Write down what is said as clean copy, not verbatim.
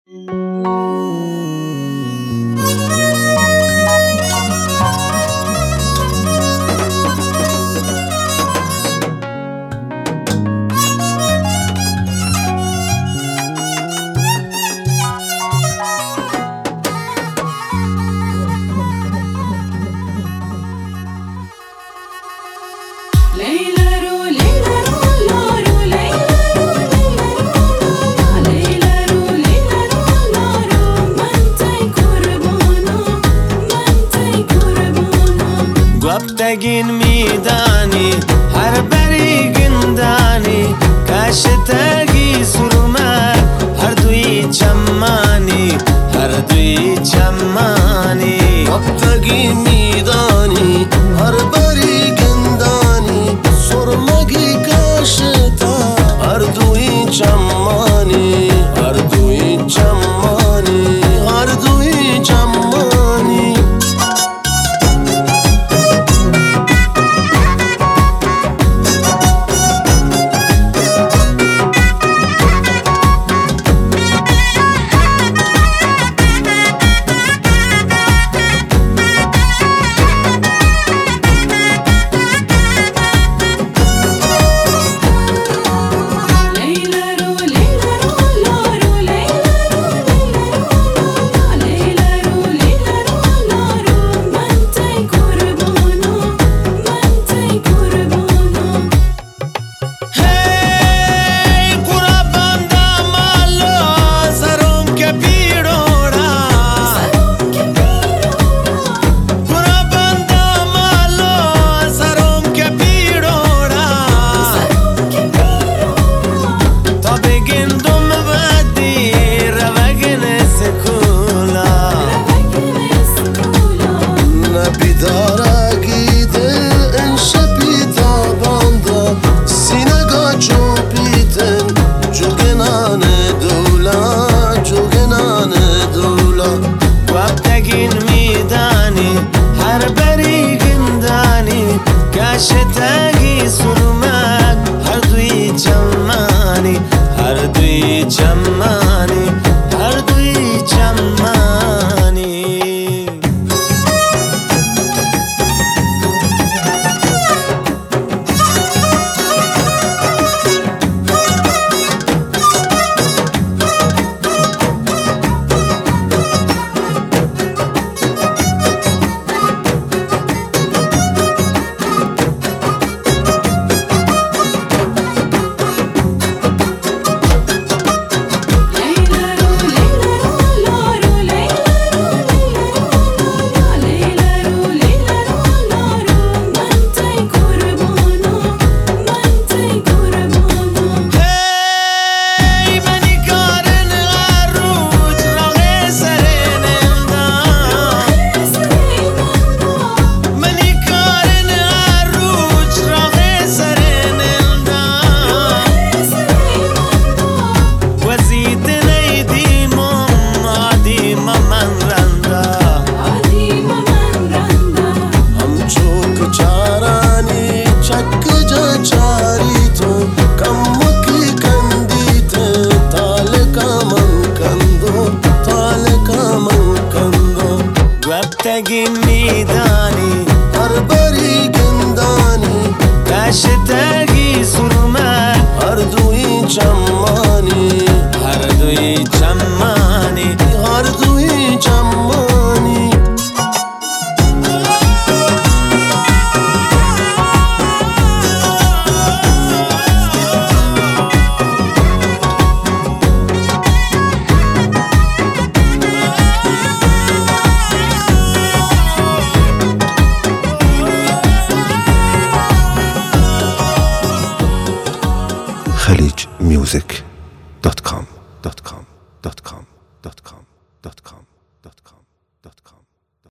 گفتگین میدانی هر بری گندانی کاشتگی سرمک هر دوی چمانی هر دوی چمانی گفتگین میدانی هر بری گندانی سرمگی کاشتا هر دوی چمانی هر دوی چمانی هر دوی چمانی گفتگین میدانی هر بری گندانی کاشتگی سرمک هر دوی چمانی هر دوی چمانی هر دوی چمانی گفتگین میدانی هر بری گندانی کاشتگی سرمک هر دوی چمانی هر دوی چمانی هر دوی چمانی khaleejmusic.com